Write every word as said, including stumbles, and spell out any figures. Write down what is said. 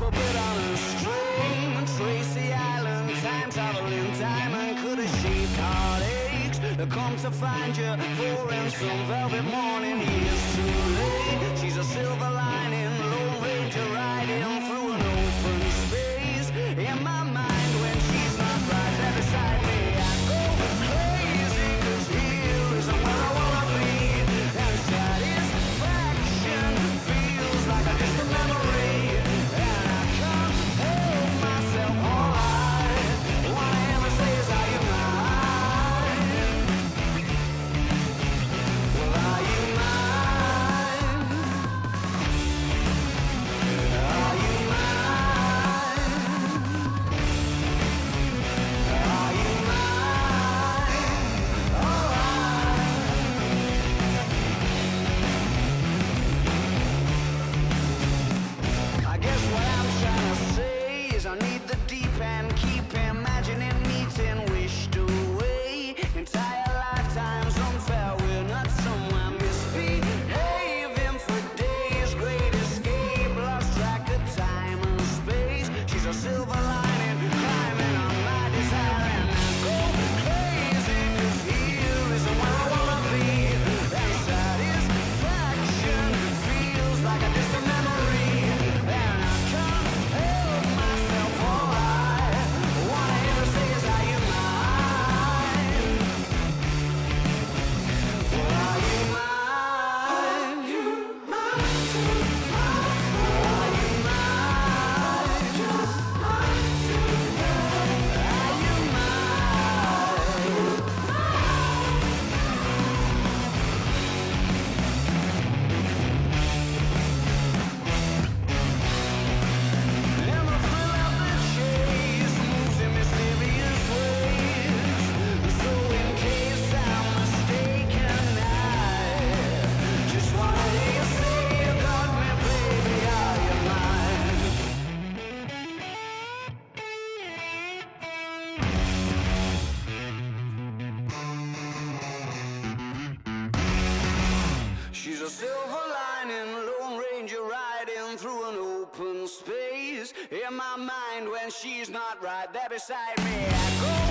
puppet on a string. Tracy Island, time traveling diamond, could have shaped heartaches. Come to find you for in some velvet morning. Years too late. She's a silver lining, Lone Ranger riding through an open space. In my mind, when she's not right there beside me, I go crazy, 'cause here isn't where I wanna be. And satisfaction feels like a distant memory, and I can't hold myself alright. All I ever say is, are you mine? Well, are you mine? Are you mine? Are you mine? Alright. I guess what I'm trying to say is I need the deep end, keep imagining meeting wished away. Entire lifetimes unfair, we're not somewhere misbehaving for days. Great escape, lost track of time and space. She's a silver lining, climbing on my desire, and I go crazy, 'cause here isn't where I wanna be. And satisfaction feels like a distant memory, and I can't help myself alright. What I ever say is, are you mine? Well, are you mine? Are you mine? Are you mine? Never fill out the chase, moves in mysterious ways. So in case I'm mistaken, I just wanna hear you say you got me, baby. Are you mine? She's a silver lining, Lone Ranger riding through an open space. In my mind, when she's not right there beside me, I go